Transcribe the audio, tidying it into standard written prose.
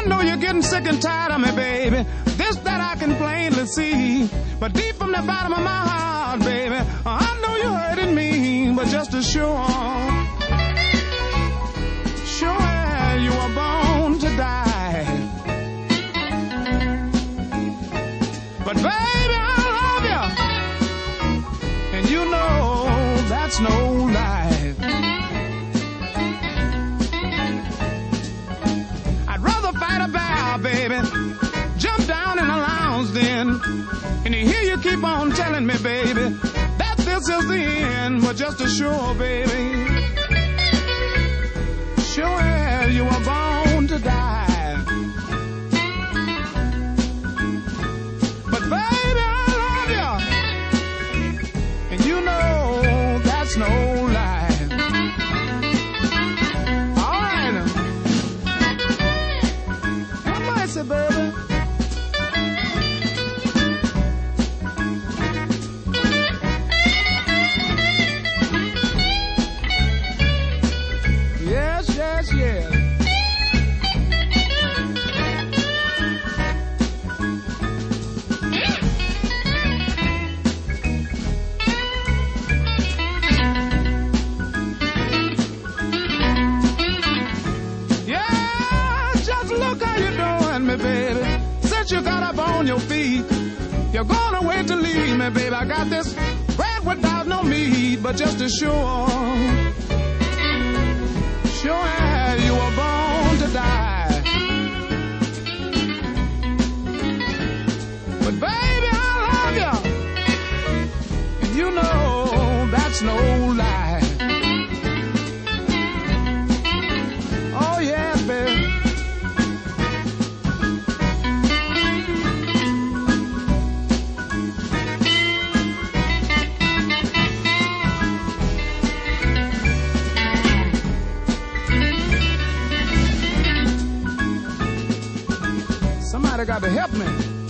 know you're getting sick and tired of me, baby. This that I can plainly see. But deep from the bottom of my heart, baby, I know you're hurting me. But just as sure you were born to die. But baby, I love you, and you know that's no lie. I'd rather fight a battle, baby, jump down in a lounge den, and here you keep on telling me, baby, that this is the end. But just as sure, baby, sure as you were born to die. But baby, I love you, and you know that's no lie. All right, have mercy, baby. Yes, yes, yes. Baby, since you got up on your feet, you're gonna wait to leave me, baby. I got this bread without no meat, but just as sure as you were born to die. But baby, I love you, and you know that's no lie. Oh yeah, baby. Somebody got to help me.